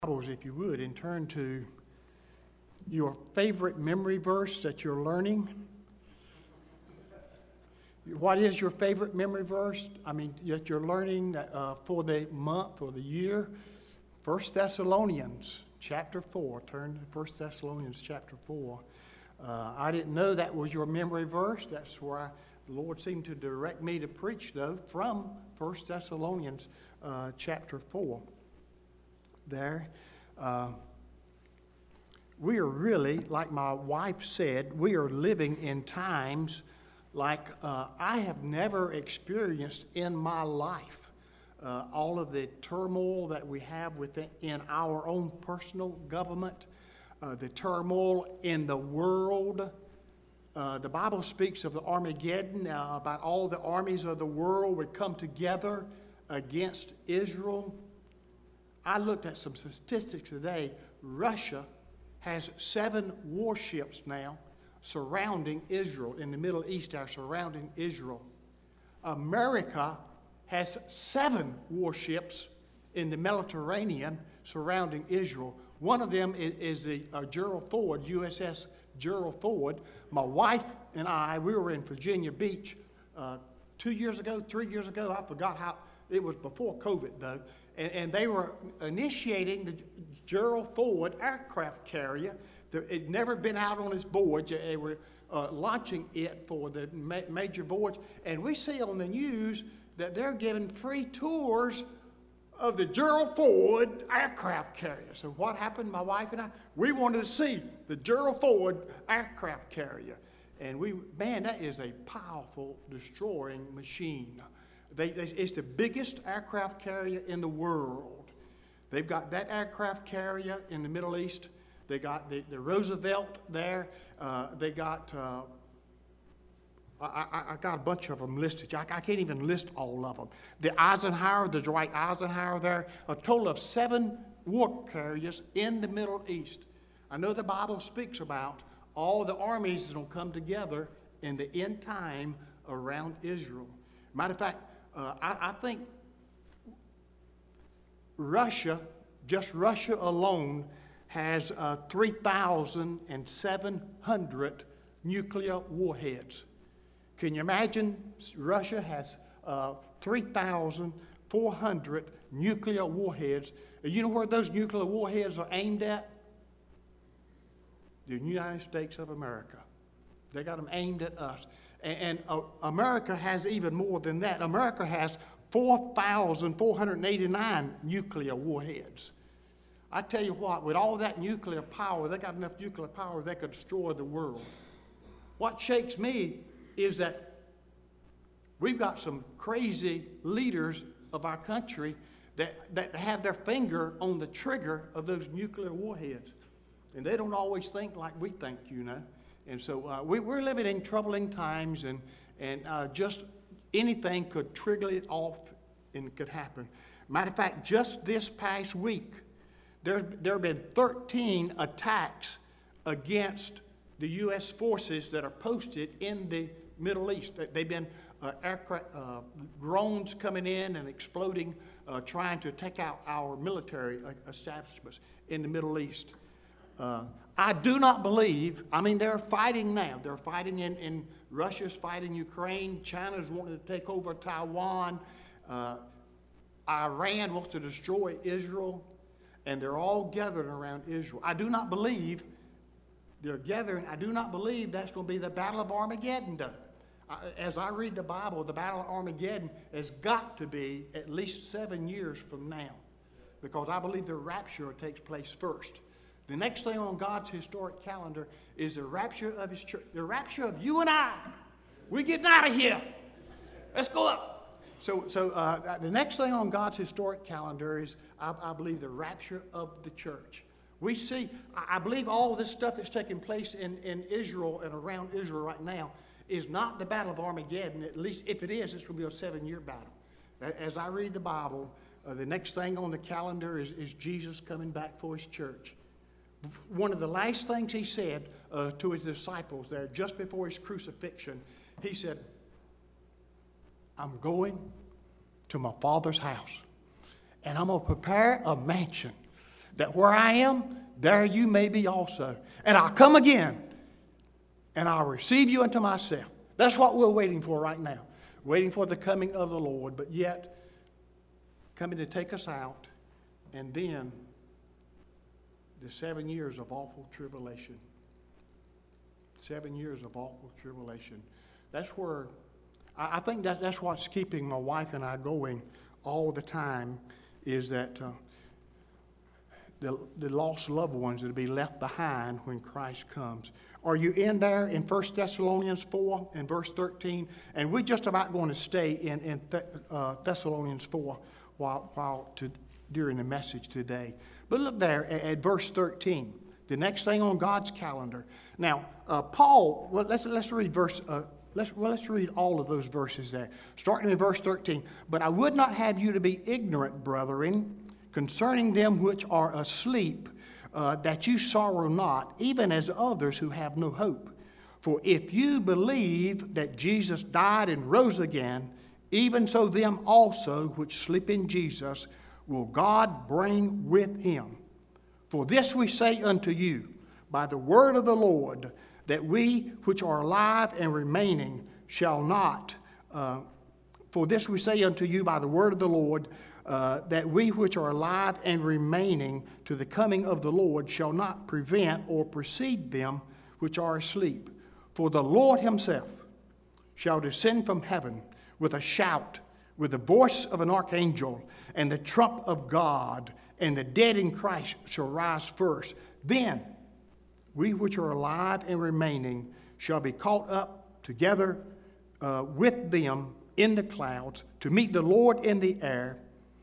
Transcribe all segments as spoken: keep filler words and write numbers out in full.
Bibles, if you would, and turn to your favorite memory verse that you're learning. What is your favorite memory verse? I mean, that you're learning uh, for the month or the year? First Thessalonians chapter four. Turn to First Thessalonians chapter four. Uh, I didn't know that was your memory verse. That's where I, the Lord seemed to direct me to preach, though, from First Thessalonians uh, chapter four. There. Uh, we are really, like my wife said, we are living in times like uh, I have never experienced in my life. Uh, all of the turmoil that we have within in our own personal government, uh, the turmoil in the world. Uh, the Bible speaks of the Armageddon, uh, about all the armies of the world would come together against Israel. I looked at some statistics today. Russia has seven warships now surrounding Israel. In the Middle East, are surrounding Israel. America has seven warships in the Mediterranean surrounding Israel. One of them is, is the uh, Gerald Ford, U S S Gerald Ford. My wife and I, we were in Virginia Beach uh, two years ago, three years ago. I forgot how, it was before COVID though. And, and they were initiating the Gerald Ford aircraft carrier. It had never been out on its voyage. They were uh, launching it for the ma major voyage. And we see on the news that they're giving free tours of the Gerald Ford aircraft carrier. So what happened, my wife and I? We wanted to see the Gerald Ford aircraft carrier. And we, man, that is a powerful destroying machine. They, it's the biggest aircraft carrier in the world. They've got that aircraft carrier in the Middle East. They got the, the Roosevelt there. Uh, they got, uh, I, I, I got a bunch of them listed. I, I can't even list all of them. The Eisenhower, the Dwight Eisenhower there, a total of seven war carriers in the Middle East. I know the Bible speaks about all the armies that will come together in the end time around Israel. Matter of fact, Uh, I, I think Russia, just Russia alone, has uh, three thousand seven hundred nuclear warheads. Can you imagine? Russia has uh, three thousand four hundred nuclear warheads. You know where those nuclear warheads are aimed at? The United States of America. They got them aimed at us. And uh, America has even more than that. America has four thousand four hundred eighty-nine nuclear warheads. I tell you what, with all that nuclear power, they got enough nuclear power they could destroy the world. What shakes me is that we've got some crazy leaders of our country that, that have their finger on the trigger of those nuclear warheads. And they don't always think like we think, you know. And so uh, we, we're living in troubling times, and, and uh, just anything could trigger it off and it could happen. Matter of fact, just this past week, there, there have been thirteen attacks against the U S forces that are posted in the Middle East. They've been uh, aircraft, uh, drones coming in and exploding, uh, trying to take out our military establishments in the Middle East. Uh, I do not believe, I mean, they're fighting now. They're fighting in, in Russia's fighting Ukraine. China's wanting to take over Taiwan. Uh, Iran wants to destroy Israel. And they're all gathered around Israel. I do not believe they're gathering. I do not believe that's going to be the Battle of Armageddon, though. I, as I read the Bible, the Battle of Armageddon has got to be at least seven years from now, because I believe the rapture takes place first. The next thing on God's historic calendar is the rapture of his church. The rapture of you and I. We're getting out of here. Let's go up. So, so uh, the next thing on God's historic calendar is, I, I believe, the rapture of the church. We see, I believe all this stuff that's taking place in, in Israel and around Israel right now is not the Battle of Armageddon. At least if it is, it's going to be a seven-year battle. As I read the Bible, uh, the next thing on the calendar is, is Jesus coming back for his church. One of the last things he said uh, to his disciples there just before his crucifixion, he said, I'm going to my Father's house, and I'm going to prepare a mansion that where I am, there you may be also. And I'll come again, and I'll receive you unto myself. That's what we're waiting for right now. Waiting for the coming of the Lord, but yet coming to take us out, and then the seven years of awful tribulation. Seven years of awful tribulation. That's where, I, I think that, that's what's keeping my wife and I going all the time, is that uh, the, the lost loved ones that will be left behind when Christ comes. Are you in there in First Thessalonians four and verse thirteen? And we're just about going to stay in, in Th- uh, Thessalonians four while, while to, during the message today. But look there at, at verse thirteen, the next thing on God's calendar. Now, uh, Paul, well, let's, let's read verse, uh, let's, well, let's read all of those verses there. Starting in verse thirteen. But I would not have you to be ignorant, brethren, concerning them which are asleep, uh, that you sorrow not, even as others who have no hope. For if you believe that Jesus died and rose again, even so them also which sleep in Jesus will God bring with him. For this we say unto you, by the word of the Lord, that we which are alive and remaining shall not, uh, for this we say unto you by the word of the Lord, uh, that we which are alive and remaining to the coming of the Lord shall not prevent or precede them which are asleep. For the Lord himself shall descend from heaven with a shout, with the voice of an archangel, and the trump of God, and the dead in Christ shall rise first. Then we which are alive and remaining shall be caught up together uh, with them in the clouds to meet the Lord in the air.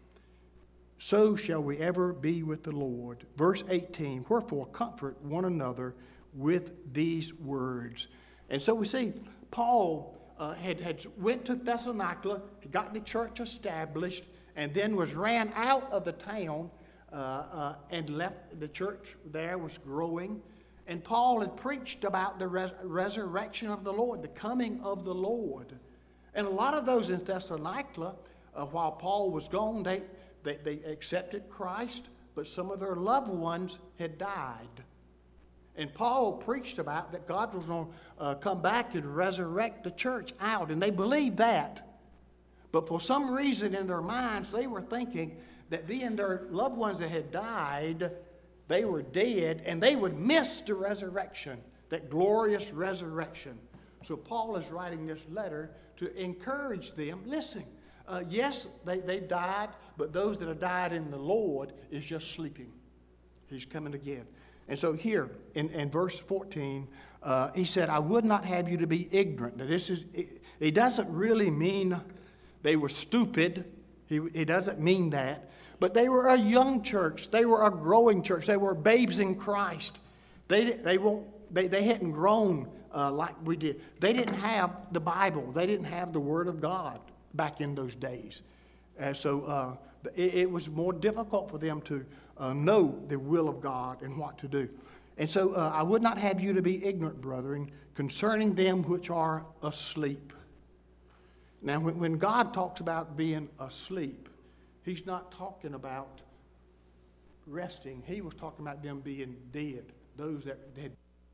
So shall we ever be with the Lord. Verse eighteen, wherefore comfort one another with these words. And so we see Paul uh, had, had went to Thessalonica, he got the church established, and then was ran out of the town uh, uh, and left. The church there was growing. And Paul had preached about the res- resurrection of the Lord, the coming of the Lord. And a lot of those in Thessalonica, uh, while Paul was gone, they, they, they accepted Christ, but some of their loved ones had died. And Paul preached about that God was going to uh, come back and resurrect the church out, and they believed that. But for some reason in their minds, they were thinking that being their loved ones that had died, they were dead, and they would miss the resurrection, that glorious resurrection. So Paul is writing this letter to encourage them. Listen, uh, yes, they, they died, but those that have died in the Lord is just sleeping. He's coming again. And so here in, in verse fourteen, uh, he said, I would not have you to be ignorant. Now this is, it, it doesn't really mean they were stupid. He, it doesn't mean that. But they were a young church. They were a growing church. They were babes in Christ. They, they, won't, they, they hadn't grown uh, like we did. They didn't have the Bible. They didn't have the Word of God back in those days. And so uh, it, it was more difficult for them to uh, know the will of God and what to do. And so uh, I would not have you to be ignorant, brethren, concerning them which are asleep. Now, when, when God talks about being asleep, he's not talking about resting. He was talking about them being dead, those that had.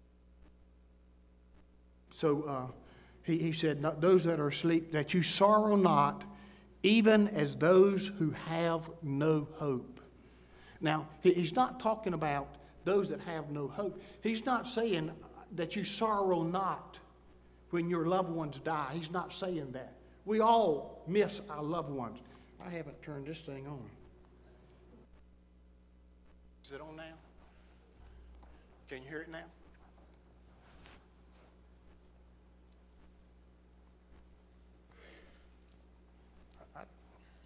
So uh, he, he said, not those that are asleep, that you sorrow not, even as those who have no hope. Now, he, he's not talking about those that have no hope. He's not saying that you sorrow not when your loved ones die. He's not saying that. We all miss our loved ones. I haven't turned this thing on. Is it on now? Can you hear it now? I, I,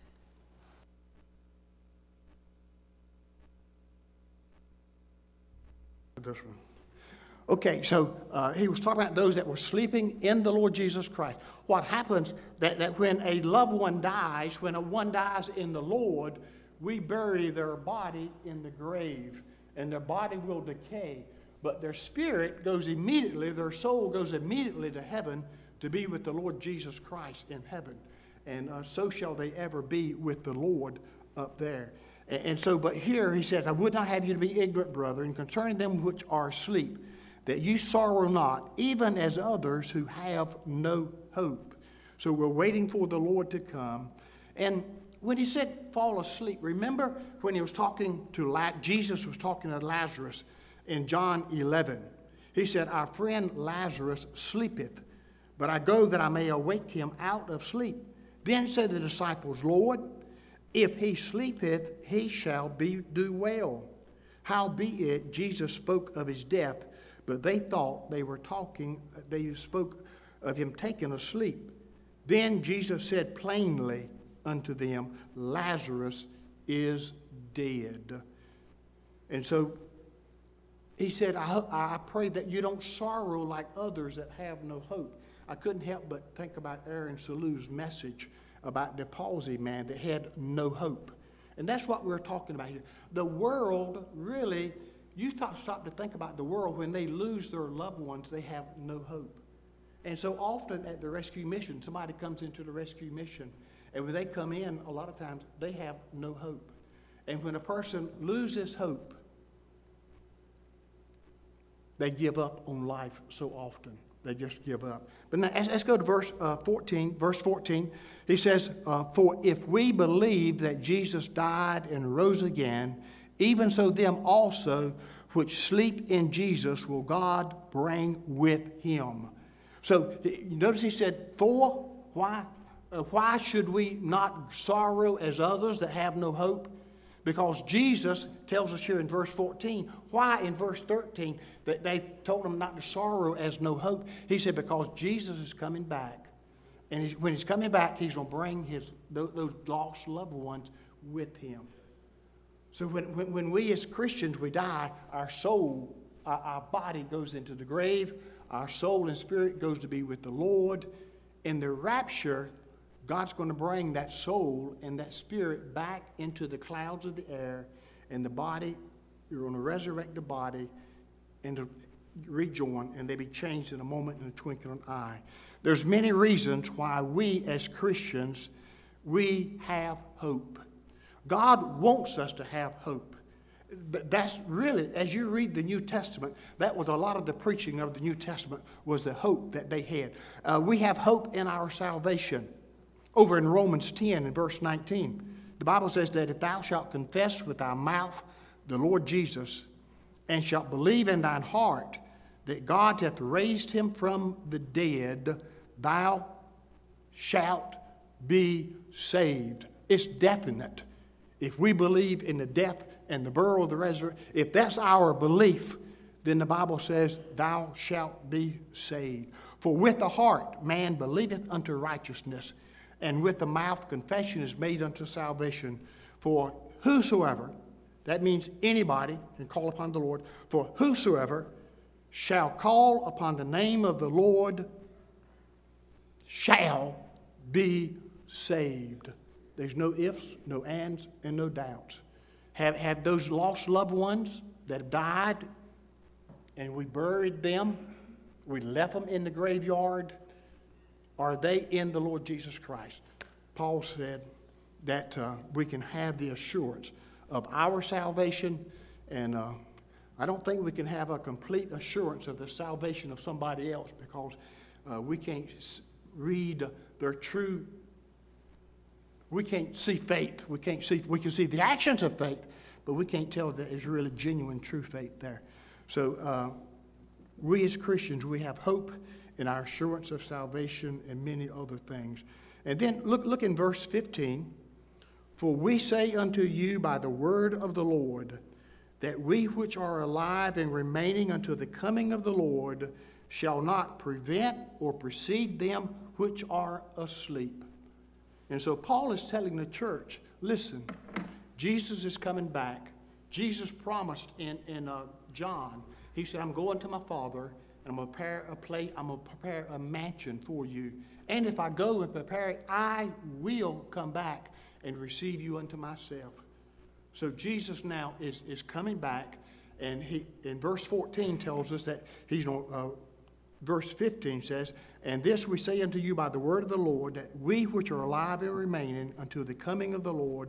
this one. Okay, so uh, he was talking about those that were sleeping in the Lord Jesus Christ. What happens that, that when a loved one dies, when a one dies in the Lord, we bury their body in the grave, and their body will decay. But their spirit goes immediately, their soul goes immediately to heaven to be with the Lord Jesus Christ in heaven. And uh, so shall they ever be with the Lord up there. And, and so, but here he says, I would not have you to be ignorant, brethren, concerning them which are asleep, that you sorrow not, even as others who have no hope. So we're waiting for the Lord to come. And when he said fall asleep, remember when he was talking to, La- Jesus was talking to Lazarus in John eleven. He said, our friend Lazarus sleepeth, but I go that I may awake him out of sleep. Then said the disciples, Lord, if he sleepeth, he shall be do well. Howbeit, Jesus spoke of his death, but they thought they were talking, they spoke of him taking a sleep. Then Jesus said plainly unto them, Lazarus is dead. And so he said, I, I pray that you don't sorrow like others that have no hope. I couldn't help but think about Aaron Salu's message about the palsy man that had no hope. And that's what we're talking about here. The world really, you talk, stop to think about the world, when they lose their loved ones, they have no hope. And so often at the rescue mission, somebody comes into the rescue mission, and when they come in, a lot of times, they have no hope. And when a person loses hope, they give up on life so often. They just give up. But now, let's, let's go to verse uh, fourteen. Verse fourteen, he says, uh, for if we believe that Jesus died and rose again, even so them also which sleep in Jesus will God bring with him. So notice he said, for, why? Uh, why should we not sorrow as others that have no hope? Because Jesus tells us here in verse fourteen, why in verse thirteen that they told him not to sorrow as no hope? He said, because Jesus is coming back. And he's, when he's coming back, he's going to bring his, those, those lost loved ones with him. So when, when, when we as Christians, we die, our soul, our, our body goes into the grave, our soul and spirit goes to be with the Lord. In the rapture, God's going to bring that soul and that spirit back into the clouds of the air, and the body, you're going to resurrect the body and to rejoin, and they be changed in a moment, in a twinkling of an eye. There's many reasons why we as Christians, we have hope. God wants us to have hope. That's really, as you read the New Testament, that was a lot of the preaching of the New Testament, was the hope that they had. Uh, we have hope in our salvation. Over in Romans ten and verse nineteen, the Bible says that if thou shalt confess with thy mouth the Lord Jesus, and shalt believe in thine heart that God hath raised him from the dead, thou shalt be saved. It's definite. If we believe in the death and the burial of the resurrection, if that's our belief, then the Bible says, thou shalt be saved. For with the heart man believeth unto righteousness, and with the mouth confession is made unto salvation. For whosoever, that means anybody can call upon the Lord, for whosoever shall call upon the name of the Lord shall be saved. There's no ifs, no ands, and no doubts. Have, have those lost loved ones that died, and we buried them, we left them in the graveyard, are they in the Lord Jesus Christ? Paul said that uh, we can have the assurance of our salvation, and uh, I don't think we can have a complete assurance of the salvation of somebody else, because uh, we can't read their true, we can't see faith. We can't see, we can see the actions of faith, but we can't tell that there's really genuine, true faith there. So uh, we as Christians, we have hope in our assurance of salvation and many other things. And then look, look in verse fifteen. For we say unto you by the word of the Lord, that we which are alive and remaining unto the coming of the Lord shall not prevent or precede them which are asleep. And so Paul is telling the church, listen, Jesus is coming back. Jesus promised in, in uh, John, he said, I'm going to my Father, and I'm going to prepare a place, I'm going to prepare a mansion for you. And if I go and prepare it, I will come back and receive you unto myself. So Jesus now is, is coming back, and he in verse fourteen tells us that he's going to, uh, verse fifteen says, and this we say unto you by the word of the Lord, that we which are alive and remaining until the coming of the Lord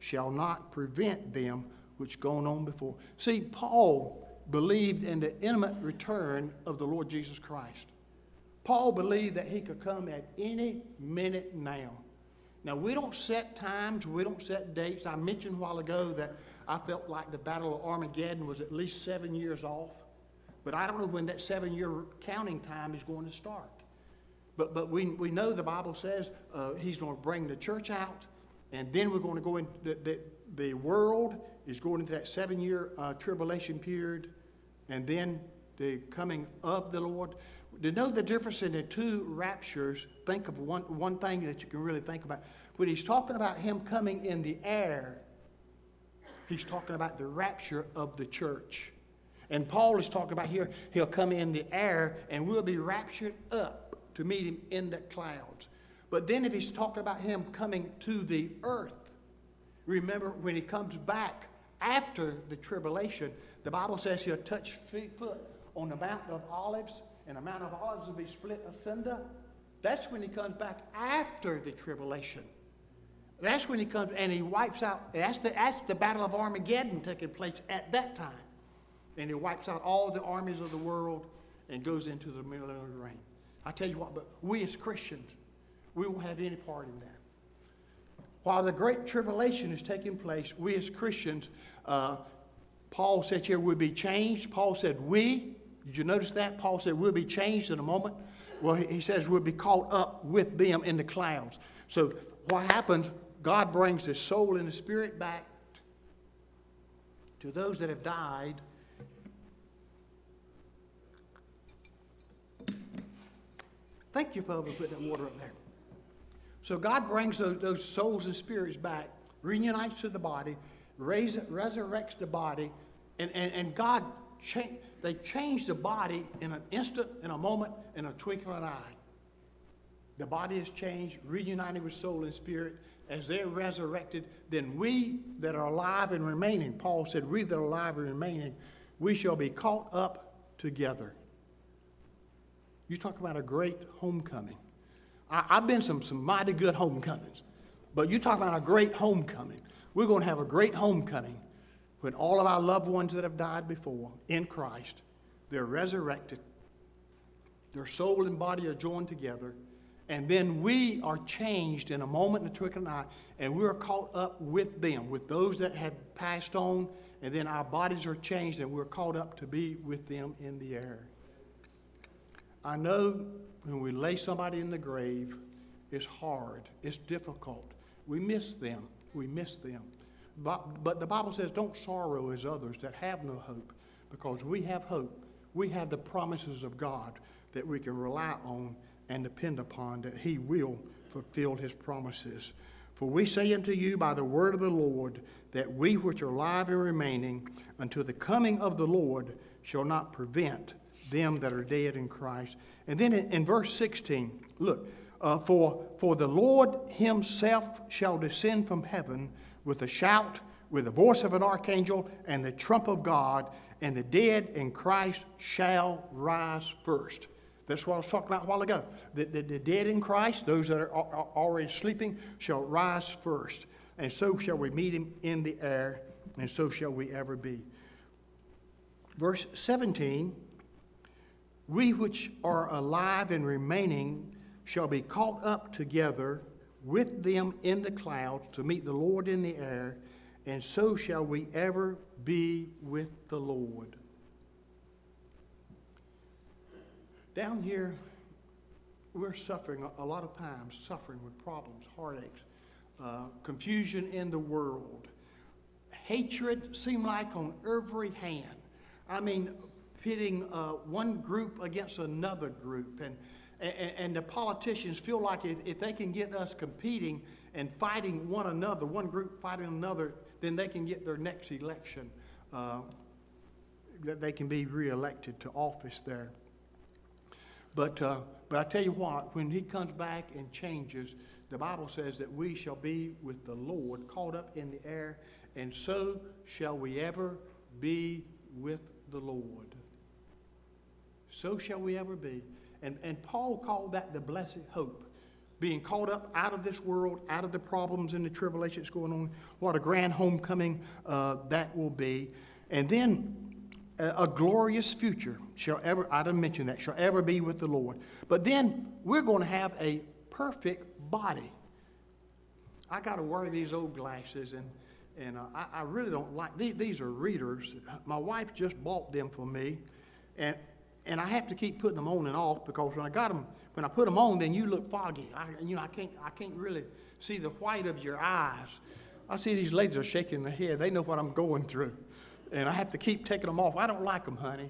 shall not prevent them which gone on before. See, Paul believed in the imminent return of the Lord Jesus Christ. Paul believed that he could come at any minute now. Now, we don't set times, we don't set dates. I mentioned a while ago that I felt like the Battle of Armageddon was at least seven years off. But I don't know when that seven-year counting time is going to start. But, but we, we know the Bible says uh, he's going to bring the church out, and then we're going to go into the, the, the world is going into that seven-year uh, tribulation period, and then the coming of the Lord. To know the difference in the two raptures, think of one, one thing that you can really think about. When he's talking about him coming in the air, he's talking about the rapture of the church. And Paul is talking about here, he'll come in the air and we'll be raptured up to meet him in the clouds. But then if he's talking about him coming to the earth, remember when he comes back after the tribulation, the Bible says he'll touch foot on the Mount of Olives, and the Mount of Olives will be split asunder. That's when he comes back after the tribulation. That's when he comes and he wipes out, that's the, that's the Battle of Armageddon taking place at that time. And he wipes out all the armies of the world and goes into the millennial reign. I tell you what, but we as Christians, we won't have any part in that. While the great tribulation is taking place, we as Christians, uh, Paul said here, we'll be changed. Paul said we. Did you notice that? Paul said we'll be changed in a moment. Well, he, he says we'll be caught up with them in the clouds. So what happens, God brings the soul and the spirit back to those that have died. Thank you, Father, for putting that water up there. So God brings those, those souls and spirits back, reunites to the body, raise, resurrects the body, and, and, and God, cha- they change the body in an instant, in a moment, in a twinkling of an eye. The body is changed, reunited with soul and spirit. As they're resurrected, then we that are alive and remaining, Paul said, we that are alive and remaining, we shall be caught up together. You talk about a great homecoming. I, I've been some, some mighty good homecomings, but you talk about a great homecoming. We're going to have a great homecoming when all of our loved ones that have died before in Christ, they're resurrected, their soul and body are joined together, and then we are changed in a moment in the twinkling of an eye, and we're caught up with them, with those that have passed on, and then our bodies are changed, and we're caught up to be with them in the air. I know when we lay somebody in the grave, it's hard, it's difficult. We miss them, we miss them. But, but the Bible says, don't sorrow as others that have no hope, because we have hope. We have the promises of God that we can rely on and depend upon, that he will fulfill his promises. For we say unto you by the word of the Lord, that we which are alive and remaining until the coming of the Lord shall not prevent them that are dead in Christ. And then in, in verse sixteen, look, uh, for, for the Lord himself shall descend from heaven with a shout, with the voice of an archangel, and the trump of God, and the dead in Christ shall rise first. That's what I was talking about a while ago. The, the, the dead in Christ, those that are, are already sleeping, shall rise first. And so shall we meet him in the air, and so shall we ever be. Verse seventeen, we which are alive and remaining shall be caught up together with them in the clouds to meet the Lord in the air, and so shall we ever be with the Lord. Down here, we're suffering a lot of times, suffering with problems, heartaches, uh, confusion in the world. Hatred seems like on every hand. I mean, pitting uh, one group against another group. And, and, and the politicians feel like if, if they can get us competing and fighting one another, one group fighting another, then they can get their next election, uh, that they can be reelected to office there. But, uh, but I tell you what, when he comes back and changes, the Bible says that we shall be with the Lord, caught up in the air, and so shall we ever be with the Lord. So shall we ever be. And, and Paul called that the blessed hope. being caught up out of this world, out of the problems and the tribulation that's going on. What a grand homecoming uh, that will be. And then a, a glorious future shall ever, I didn't mention that, shall ever be with the Lord. But then we're going to have a perfect body. I got to wear these old glasses, and, and uh, I, I really don't like, these, these are readers. My wife just bought them for me, and And I have to keep putting them on and off, because when I got them, when I put them on, then you look foggy. I, you know, I can't, I can't really see the white of your eyes. I see these ladies are shaking their head. They know what I'm going through, and I have to keep taking them off. I don't like them, honey.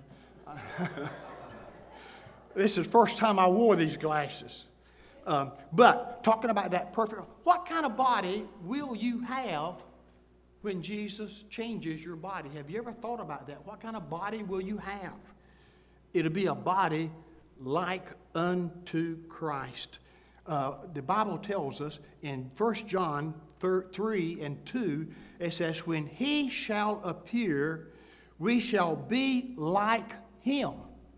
This is the first time I wore these glasses. Um, but talking about that perfect, what kind of body will you have when Jesus changes your body? Have you ever thought about that? What kind of body will you have? It'll be a body like unto Christ. Uh, the Bible tells us in First John three and two, it says, when he shall appear, we shall be like him.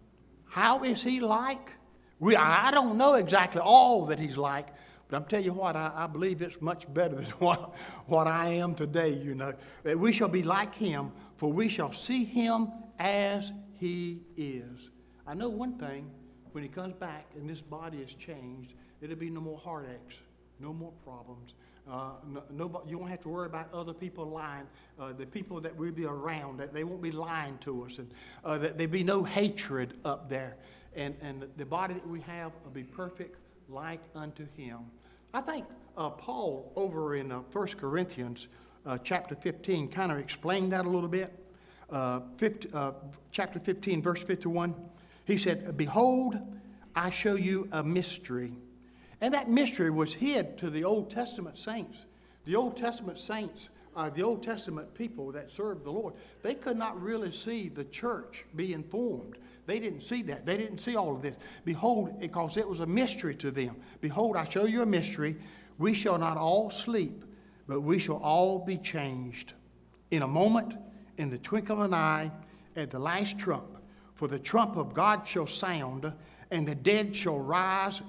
How is he like? We, I don't know exactly all that he's like, but I'm telling you what, I, I believe it's much better than what, what I am today, you know. That we shall be like him, for we shall see him as he is. I know one thing, when he comes back and this body is changed, it'll be no more heartaches, no more problems. Uh, no, nobody, you won't have to worry about other people lying. Uh, the people that we'll be around, that they won't be lying to us, and uh, that there'll be no hatred up there. And, and the body that we have will be perfect like unto him. I think uh, Paul over in uh, First Corinthians uh, chapter fifteen kind of explained that a little bit. Uh, fifty, uh, chapter fifteen, verse fifty-one, he said, behold, I show you a mystery. And that mystery was hid to the Old Testament saints. The Old Testament saints, uh, the Old Testament people that served the Lord, they could not really see the church being formed. They didn't see that. They didn't see all of this. Behold, because it was a mystery to them. Behold, I show you a mystery. We shall not all sleep, but we shall all be changed. In a moment, in the twinkling of an eye, at the last trump. For the trump of God shall sound, and the dead shall rise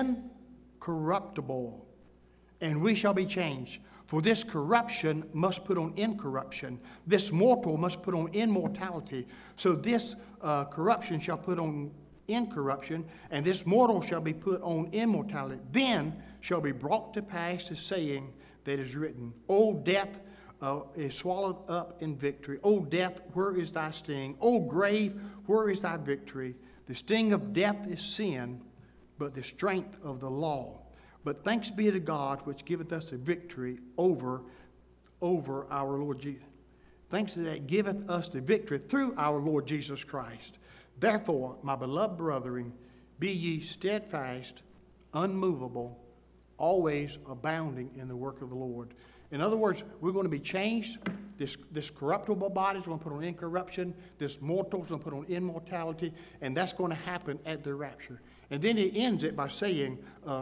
incorruptible, and we shall be changed. For this corruption must put on incorruption. This mortal must put on immortality. So this uh, corruption shall put on incorruption, and this mortal shall be put on immortality. Then shall be brought to pass the saying that is written, O death uh, is swallowed up in victory. O death, where is thy sting? O grave, where is thy victory? The sting of death is sin, but the strength of the law. But thanks be to God, which giveth us the victory over, over our Lord Jesus. Thanks to that giveth us the victory through our Lord Jesus Christ. Therefore, my beloved brethren, be ye steadfast, unmovable, always abounding in the work of the Lord. In other words, we're going to be changed. This, this corruptible body is going to put on incorruption. This mortal is going to put on immortality. And that's going to happen at the rapture. And then he ends it by saying, uh,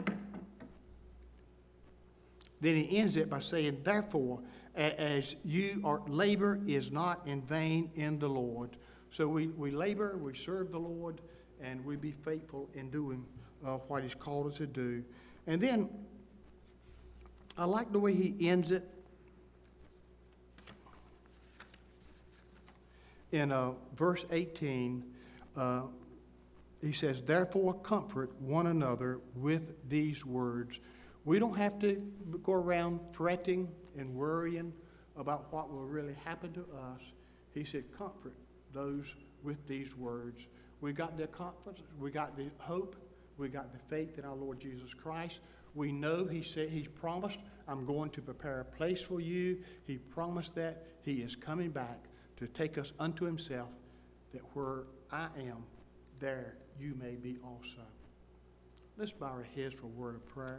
then he ends it by saying, therefore, as you are, labor is not in vain in the Lord. So we, we labor, we serve the Lord, and we be faithful in doing uh, what he's called us to do. And then I like the way he ends it. In uh, verse eighteen, uh, he says, therefore comfort one another with these words. We don't have to go around fretting and worrying about what will really happen to us. He said, comfort those with these words. We got the confidence, we got the hope, we got the faith in our Lord Jesus Christ. We know he said, he's promised, I'm going to prepare a place for you. He promised that he is coming back to take us unto himself, that where I am, there you may be also. Let's bow our heads for a word of prayer.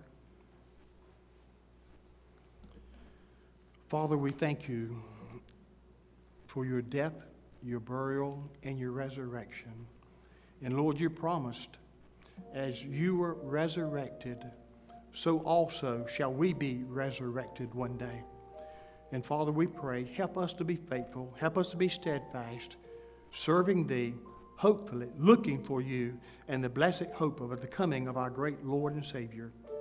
Father, we thank you for your death, your burial, and your resurrection. And Lord, you promised, as you were resurrected, so also shall we be resurrected one day. And Father, we pray, help us to be faithful, help us to be steadfast, serving thee, hopefully looking for you, and the blessed hope of the coming of our great Lord and Savior.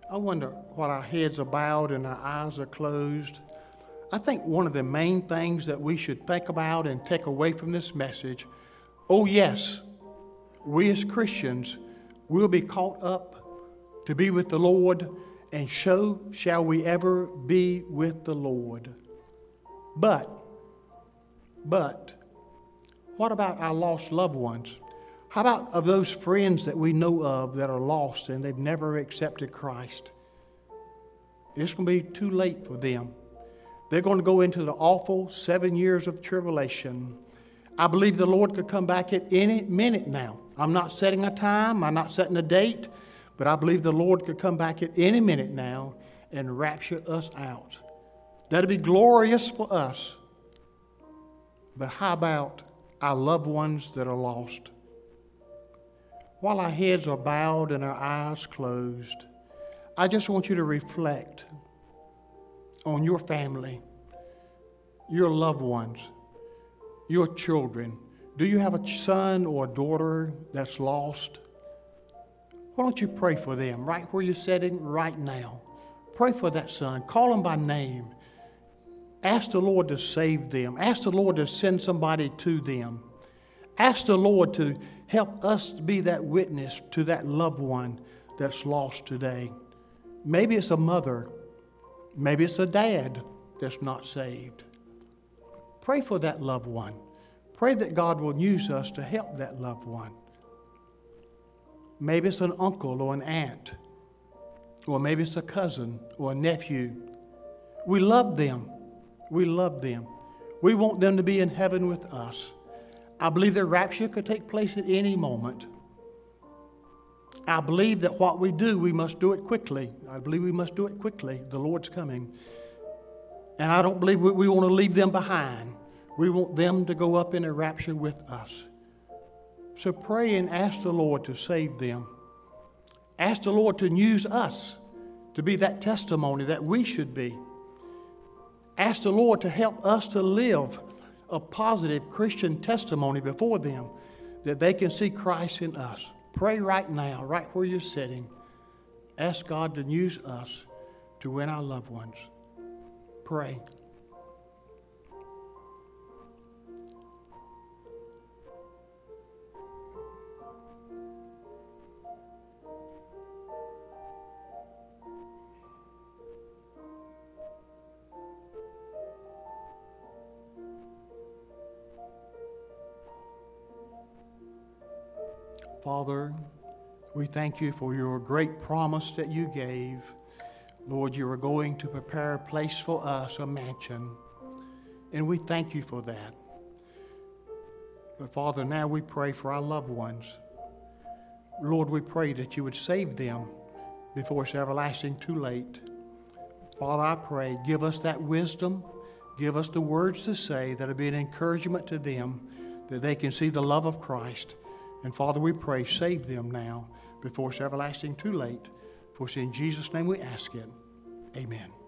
I wonder what our heads are bowed and our eyes are closed. I think one of the main things that we should think about and take away from this message, oh yes, we as Christians will be caught up to be with the Lord, and so shall we ever be with the Lord. But, but, what about our lost loved ones? How about of those friends that we know of that are lost and they've never accepted Christ? It's going to be too late for them. They're going to go into the awful seven years of tribulation. I believe the Lord could come back at any minute now. I'm not setting a time. I'm not setting a date. But I believe the Lord could come back at any minute now and rapture us out. That'd be glorious for us. But how about our loved ones that are lost? While our heads are bowed and our eyes closed, I just want you to reflect on your family, your loved ones, your children. Do you have a son or a daughter that's lost? Why don't you pray for them right where you're sitting right now? Pray for that son. Call him by name. Ask the Lord to save them. Ask the Lord to send somebody to them. Ask the Lord to help us be that witness to that loved one that's lost today. Maybe it's a mother. Maybe it's a dad that's not saved. Pray for that loved one. Pray that God will use us to help that loved one. Maybe it's an uncle or an aunt, or maybe it's a cousin or a nephew. We love them. We love them. We want them to be in heaven with us. I believe the rapture could take place at any moment. I believe that what we do, we must do it quickly. I believe we must do it quickly. The Lord's coming. And I don't believe we, we want to leave them behind. We want them to go up in a rapture with us. So pray and ask the Lord to save them. Ask the Lord to use us to be that testimony that we should be. Ask the Lord to help us to live a positive Christian testimony before them, that they can see Christ in us. Pray right now, right where you're sitting. Ask God to use us to win our loved ones. Pray. Father, we thank you for your great promise that you gave. Lord, you are going to prepare a place for us, a mansion, and we thank you for that. But Father, now we pray for our loved ones. Lord, we pray that you would save them before it's everlasting too late. Father, I pray, give us that wisdom, give us the words to say that will be an encouragement to them, that they can see the love of Christ. And Father, we pray, save them now before it's everlasting too late. For it's in Jesus' name we ask it. Amen.